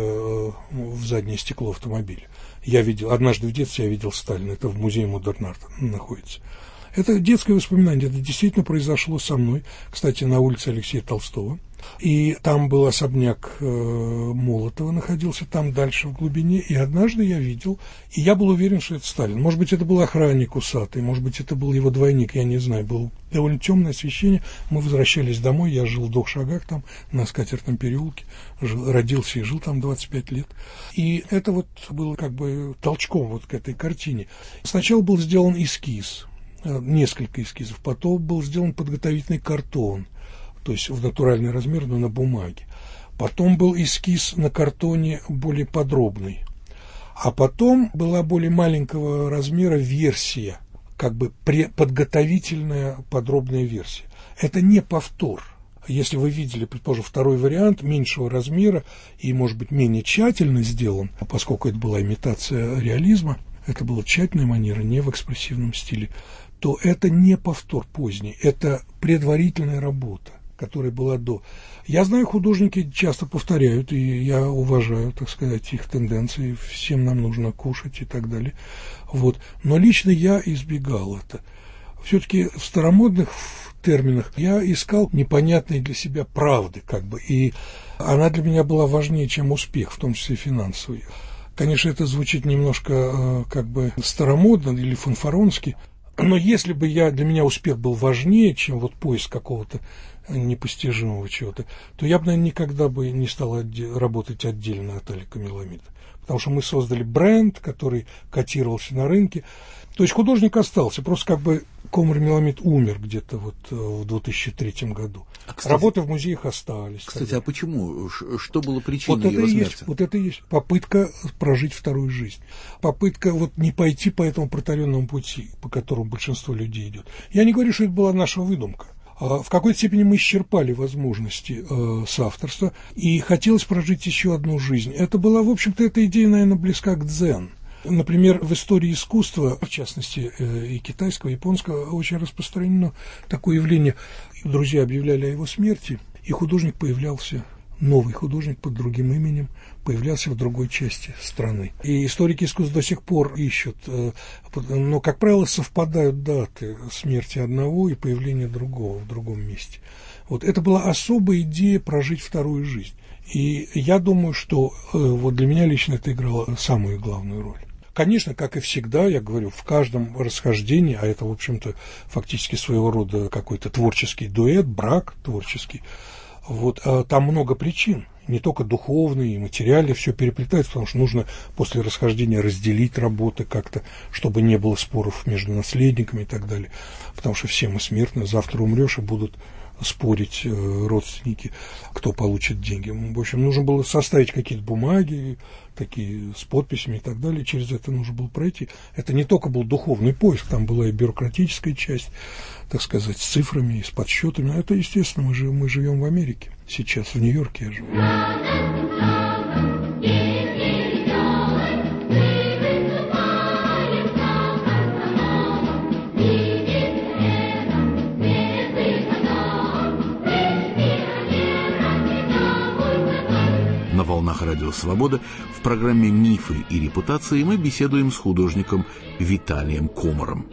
[SPEAKER 3] в заднее стекло автомобиля. Я видел, однажды в детстве я видел Сталина, это в музее Модерн Арт находится. Это детское воспоминание, это действительно произошло со мной, кстати, на улице Алексея Толстого. И там был особняк э, Молотова, находился там дальше в глубине, и однажды я видел, и я был уверен, что это Сталин. Может быть, это был охранник усатый, может быть, это был его двойник, я не знаю, было довольно темное освещение. Мы возвращались домой, я жил в двух шагах там, на Скатертном переулке, жил, родился и жил там двадцать пять лет. И это вот было как бы толчком вот к этой картине. Сначала был сделан эскиз, несколько эскизов, потом был сделан подготовительный картон, то есть в натуральный размер, но на бумаге. Потом был эскиз на картоне более подробный. А потом была более маленького размера версия, как бы подготовительная подробная версия. Это не повтор. Если вы видели, предположим, второй вариант меньшего размера и, может быть, менее тщательно сделан, поскольку это была имитация реализма, это была тщательная манера, не в экспрессивном стиле, то это не повтор поздний, это предварительная работа, которая была до. Я знаю, художники часто повторяют, и я уважаю, так сказать, их тенденции, всем нам нужно кушать и так далее. Вот. Но лично я избегал это. Все-таки в старомодных терминах я искал непонятной для себя правды, как бы, и она для меня была важнее, чем успех, в том числе финансовый. Конечно, это звучит немножко как бы старомодно или фанфаронски, но если бы я, для меня успех был важнее, чем вот поиск какого-то непостижимого чего-то, то я бы, наверное, никогда бы не стал отде- работать отдельно от Алика Меламида. Потому что мы создали бренд, который котировался на рынке. То есть художник остался, просто как бы Комар Меламид умер где-то вот в две тысячи третьем году. А, кстати, работы в музеях остались.
[SPEAKER 2] Кстати,
[SPEAKER 3] тогда.
[SPEAKER 2] А почему? Что было причиной
[SPEAKER 3] вот
[SPEAKER 2] его смерти?
[SPEAKER 3] Есть, вот это и есть попытка прожить вторую жизнь. Попытка вот не пойти по этому протаренному пути, по которому большинство людей идет. Я не говорю, что это была наша выдумка. В какой-то степени мы исчерпали возможности э, соавторства, и хотелось прожить еще одну жизнь. Это была, в общем-то, эта идея, наверное, близка к дзен. Например, в истории искусства, в частности, э, и китайского, и японского, очень распространено такое явление. Друзья объявляли о его смерти, и художник появлялся, новый художник под другим именем, появлялся в другой части страны. И историки искусства до сих пор ищут, но, как правило, совпадают даты смерти одного и появления другого в другом месте. Вот это была особая идея прожить вторую жизнь. И я думаю, что вот для меня лично это играло самую главную роль. Конечно, как и всегда, я говорю, в каждом расхождении, а это, в общем-то, фактически своего рода какой-то творческий дуэт, брак творческий, вот, а там много причин, не только духовные и материальные, все переплетается, потому что нужно после расхождения разделить работы как-то, чтобы не было споров между наследниками и так далее, потому что все мы смертны, завтра умрешь и будут спорить э, родственники, кто получит деньги. В общем, нужно было составить какие-то бумаги, такие с подписями и так далее, через это нужно было пройти. Это не только был духовный поиск, там была и бюрократическая часть, так сказать, с цифрами, с подсчетами. Это, естественно, мы, живем, мы живем в Америке сейчас, в Нью-Йорке я живу.
[SPEAKER 2] На волнах Радио Свобода в программе «Мифы и репутации» мы беседуем с художником Виталием Комаром.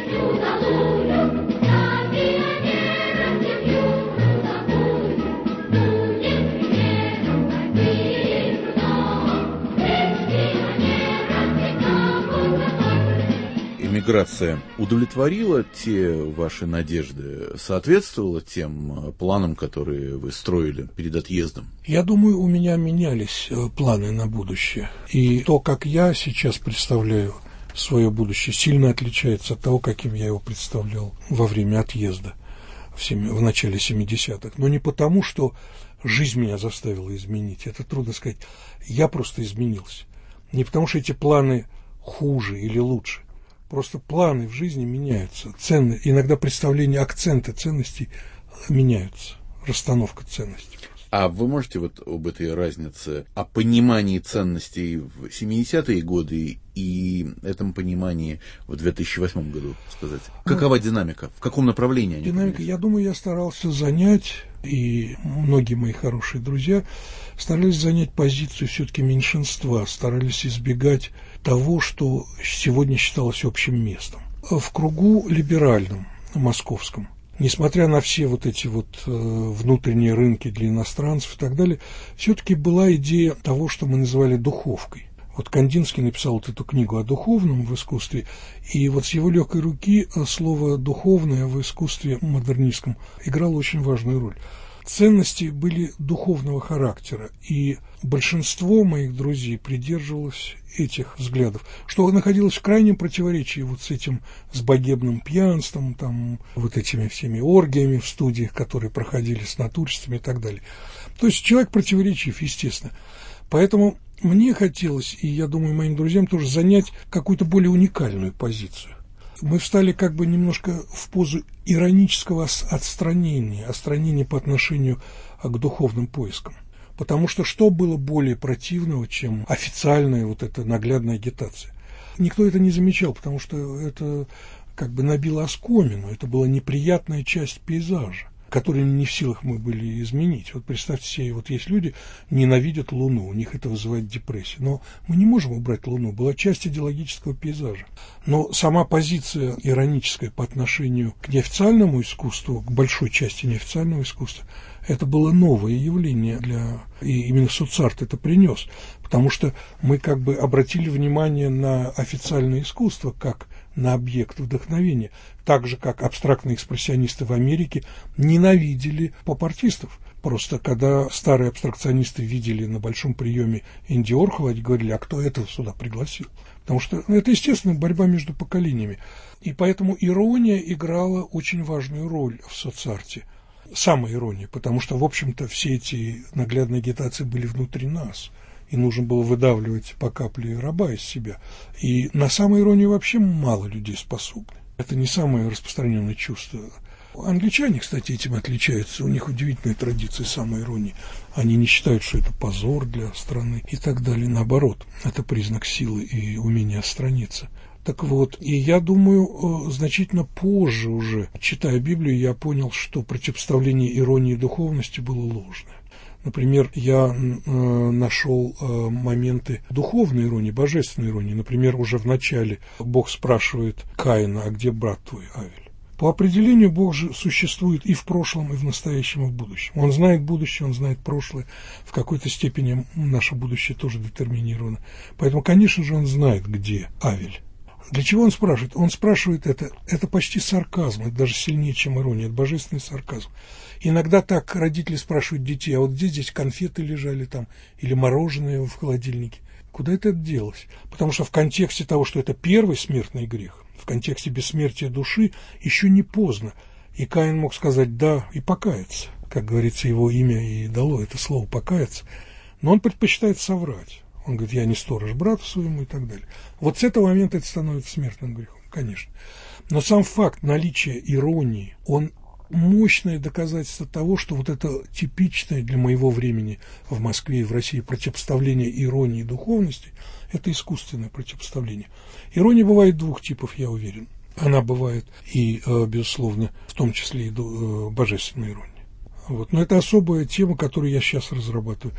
[SPEAKER 2] Эмиграция удовлетворила те ваши надежды, соответствовала тем планам, которые вы строили перед отъездом?
[SPEAKER 3] Я думаю, у меня менялись планы на будущее. И то, как я сейчас представляю свое будущее, сильно отличается от того, каким я его представлял во время отъезда в, семи... в начале семидесятых. Но не потому, что жизнь меня заставила изменить. Это трудно сказать. Я просто изменился. Не потому, что эти планы хуже или лучше. Просто планы в жизни меняются, цены, иногда представления, акценты ценностей меняются, расстановка ценностей.
[SPEAKER 2] А вы можете вот об этой разнице, о понимании ценностей в семидесятые годы и этом понимании в две тысячи восьмом году сказать? Какова ну, динамика? В каком направлении они
[SPEAKER 3] Динамика, появились? Я думаю, я старался занять, и многие мои хорошие друзья старались занять позицию все-таки меньшинства, старались избегать того, что сегодня считалось общим местом. В кругу либеральном, московском, несмотря на все вот эти вот э, внутренние рынки для иностранцев и так далее, все-таки была идея того, что мы называли духовкой. Вот Кандинский написал вот эту книгу о духовном в искусстве, и вот с его легкой руки слово «духовное» в искусстве модернистском играло очень важную роль. Ценности были духовного характера, и большинство моих друзей придерживалось этих взглядов, что находилось в крайнем противоречии вот с этим, с богемным пьянством, там, вот этими всеми оргиями в студиях, которые проходили с натурщицами и так далее. То есть человек противоречив, естественно. Поэтому мне хотелось, и я думаю, моим друзьям тоже, занять какую-то более уникальную позицию. Мы встали как бы немножко в позу иронического отстранения, отстранения по отношению к духовным поискам. Потому что что было более противного, чем официальная вот эта наглядная агитация? Никто это не замечал, потому что это как бы набило оскомину. Это была неприятная часть пейзажа, которые не в силах мы были изменить. Вот представьте себе, вот есть люди, ненавидят Луну, у них это вызывает депрессию. Но мы не можем убрать Луну, была часть идеологического пейзажа. Но сама позиция ироническая по отношению к неофициальному искусству, к большой части неофициального искусства, это было новое явление для... И именно соцарт это принес, потому что мы как бы обратили внимание на официальное искусство как на объект вдохновения, так же, как абстрактные экспрессионисты в Америке ненавидели поп-артистов. Просто когда старые абстракционисты видели на большом приеме Энди Уорхола, они говорили, а кто этого сюда пригласил? Потому что ну, это, естественно, борьба между поколениями. И поэтому ирония играла очень важную роль в соцарте. Самоирония, потому что, в общем-то, все эти наглядные агитации были внутри нас. И нужно было выдавливать по капле раба из себя. И на самоиронию вообще мало людей способны. Это не самое распространенное чувство. Англичане, кстати, этим отличаются. У них удивительная традиция самоиронии. Они не считают, что это позор для страны и так далее. Наоборот, это признак силы и умения отстраниться. Так вот, и я думаю, значительно позже уже, читая Библию, я понял, что противопоставление иронии и духовности было ложное. Например, я э, нашел э, моменты духовной иронии, божественной иронии. Например, уже в начале Бог спрашивает Каина, а где брат твой Авель? По определению Бог же существует и в прошлом, и в настоящем, и в будущем. Он знает будущее, он знает прошлое. В какой-то степени наше будущее тоже детерминировано. Поэтому, конечно же, он знает, где Авель. Для чего он спрашивает? Он спрашивает это, это почти сарказм, это даже сильнее, чем ирония, это божественный сарказм. Иногда так родители спрашивают детей, а вот где здесь конфеты лежали там, или мороженое в холодильнике? Куда это делось? Потому что в контексте того, что это первый смертный грех, в контексте бессмертия души, еще не поздно. И Каин мог сказать «да» и покаяться. Как говорится, его имя и дало это слово «покаяться». Но он предпочитает соврать. Он говорит, я не сторож брату своему и так далее. Вот с этого момента это становится смертным грехом, конечно. Но сам факт наличия иронии, он мощное доказательство того, что вот это типичное для моего времени в Москве и в России противопоставление иронии и духовности, это искусственное противопоставление. Ирония бывает двух типов, я уверен. Она бывает и, безусловно, в том числе и божественная ирония. Вот. Но это особая тема, которую я сейчас разрабатываю.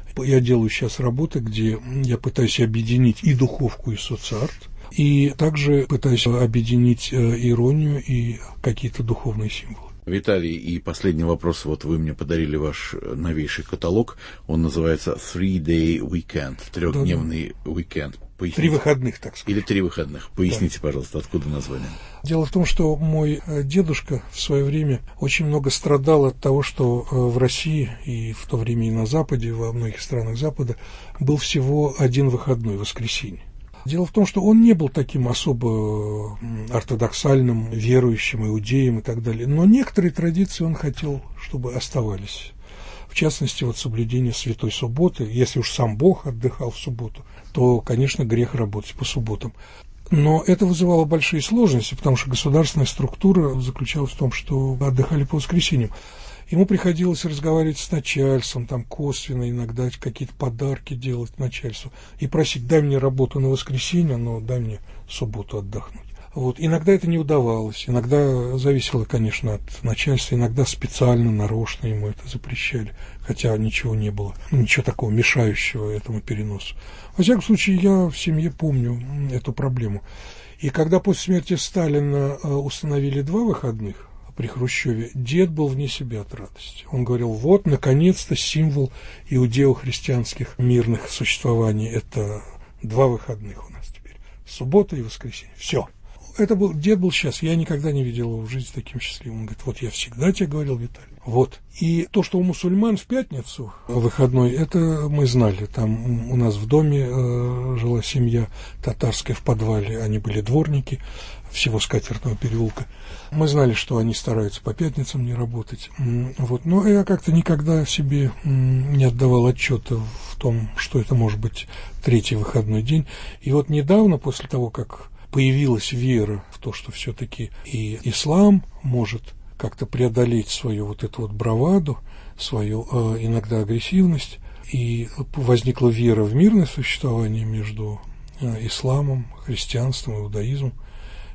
[SPEAKER 3] Я делаю сейчас работы, где я пытаюсь объединить и духовку, и соцарт, и также пытаюсь объединить иронию и какие-то духовные символы.
[SPEAKER 2] Виталий, и последний вопрос. Вот вы мне подарили ваш новейший каталог. Он называется Three-Day Weekend, трехдневный да, да. уикенд. Поясните. Три выходных, так сказать. Или три выходных. Поясните, да. пожалуйста, откуда название?
[SPEAKER 3] Дело в том, что мой дедушка в свое время очень много страдал от того, что в России и в то время и на Западе, во многих странах Запада, был всего один выходной, воскресенье. Дело в том, что он не был таким особо ортодоксальным, верующим, иудеем и так далее. Но некоторые традиции он хотел, чтобы оставались. В частности, вот соблюдение Святой Субботы. Если уж сам Бог отдыхал в субботу, то, конечно, грех работать по субботам. Но это вызывало большие сложности, потому что государственная структура заключалась в том, что отдыхали по воскресеньям. Ему приходилось разговаривать с начальством, там косвенно иногда какие-то подарки делать начальству и просить, дай мне работу на воскресенье, но дай мне субботу отдохнуть. Вот. Иногда это не удавалось, иногда зависело, конечно, от начальства, иногда специально, нарочно ему это запрещали, хотя ничего не было, ничего такого мешающего этому переносу. Во всяком случае, я в семье помню эту проблему. И когда после смерти Сталина установили два выходных, при Хрущеве, дед был вне себя от радости. Он говорил, вот, наконец-то, символ иудео-христианских мирных существований. Это два выходных у нас теперь. Суббота и воскресенье. Все. Это был, дед был счастлив. Я никогда не видел его в жизни таким счастливым. Он говорит, вот я всегда тебе говорил, Виталий. Вот. И то, что у мусульман в пятницу выходной, это мы знали. Там у нас в доме э, жила семья татарская в подвале. Они были дворники всего Скатертного переулка. Мы знали, что они стараются по пятницам не работать. Вот. Но я как-то никогда себе не отдавал отчета в том, что это может быть третий выходной день. И вот недавно, после того, как появилась вера в то, что все-таки и ислам может как-то преодолеть свою вот эту вот браваду, свою э, иногда агрессивность, и возникла вера в мирное существование между э, исламом, христианством, иудаизмом.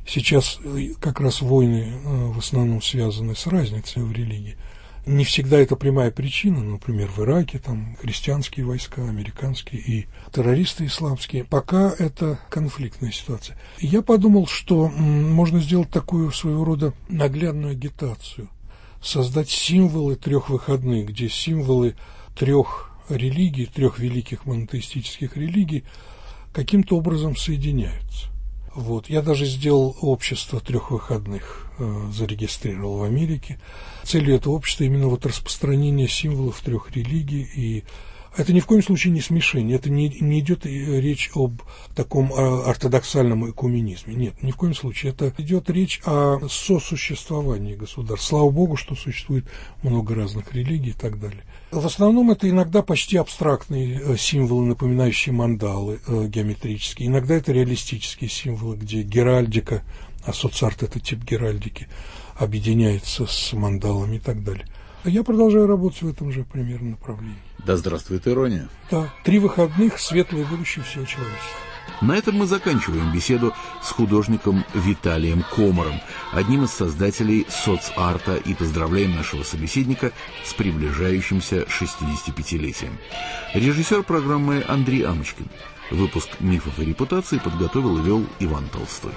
[SPEAKER 3] Сейчас как раз войны в основном связаны с разницей в религии. Не всегда это прямая причина, например, в Ираке там христианские войска, американские и террористы исламские. Пока это конфликтная ситуация. И я подумал, что можно сделать такую своего рода наглядную агитацию, создать символы трех выходных, где символы трех религий, трех великих монотеистических религий каким-то образом соединяются. Вот. Я даже сделал общество трех выходных, э, зарегистрировал в Америке. Целью этого общества именно вот распространение символов трех религий. И это ни в коем случае не смешение, это не, не идет речь об таком ортодоксальном экуменизме. Нет, ни в коем случае. Это идет речь о сосуществовании государств. Слава Богу, что существует много разных религий и так далее. В основном это иногда почти абстрактные символы, напоминающие мандалы э, геометрические. Иногда это реалистические символы, где геральдика, а соцарт — это тип геральдики, объединяется с мандалами и так далее. Я продолжаю работать в этом же примерно направлении.
[SPEAKER 2] Да здравствует ирония.
[SPEAKER 3] Да, три выходных, светлое будущее всего человечества.
[SPEAKER 2] На этом мы заканчиваем беседу с художником Виталием Комаром, одним из создателей соцарта, и поздравляем нашего собеседника с приближающимся шестидесятипятилетием. Режиссер программы Андрей Амочкин. Выпуск «Мифов и репутации» подготовил и вел Иван Толстой.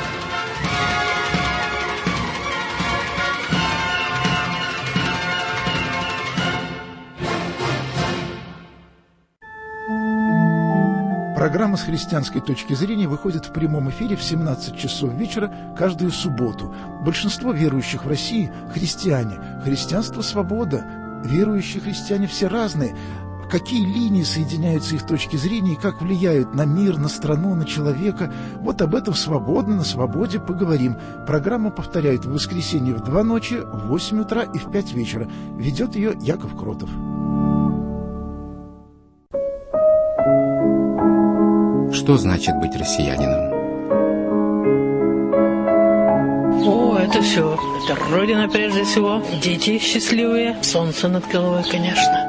[SPEAKER 6] Программа «С христианской точки зрения» выходит в прямом эфире в семнадцать часов вечера каждую субботу. Большинство верующих в России – христиане. Христианство – свобода. Верующие христиане все разные. Какие линии соединяются их точки зрения и как влияют на мир, на страну, на человека – вот об этом свободно, на свободе поговорим. Программа повторяет в воскресенье в два ночи, в восемь утра и в пять вечера. Ведет ее Яков Кротов.
[SPEAKER 7] Что значит быть россиянином?
[SPEAKER 8] О, это все. Это Родина прежде всего. Дети счастливые. Солнце над головой, конечно.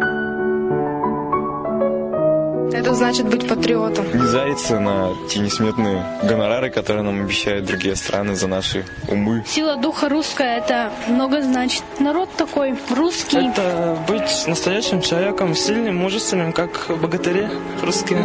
[SPEAKER 9] Это значит быть патриотом.
[SPEAKER 10] Не зариться на те несметные гонорары, которые нам обещают другие страны за наши умы.
[SPEAKER 9] Сила духа русская, это много значит. Народ такой русский.
[SPEAKER 11] Это быть настоящим человеком, сильным, мужественным, как богатыри русские.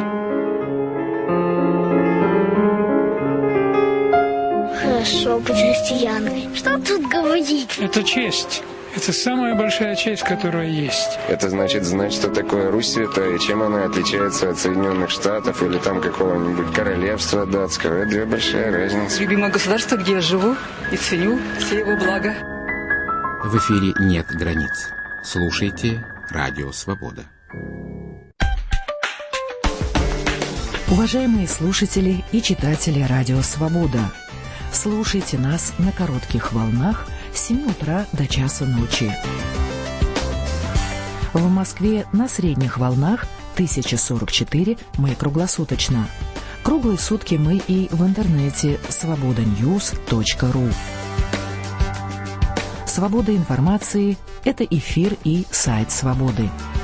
[SPEAKER 12] Хорошо быть христианкой. Что тут говорить?
[SPEAKER 13] Это честь. Это самая большая честь, которая есть.
[SPEAKER 14] Это значит знать, что такое Русь Святая, чем она отличается от Соединенных Штатов или там какого-нибудь королевства датского. Это две большая разница.
[SPEAKER 15] Любимое государство, где я живу и ценю все его блага.
[SPEAKER 7] В эфире нет границ. Слушайте Радио Свобода.
[SPEAKER 16] Уважаемые слушатели и читатели Радио Свобода, слушайте нас на коротких волнах с семи утра до часу ночи. В Москве на средних волнах тысяча сорок четыре мы круглосуточно. Круглые сутки мы и в интернете свобода ньюс точка ру. Свобода информации – это эфир и сайт Свободы.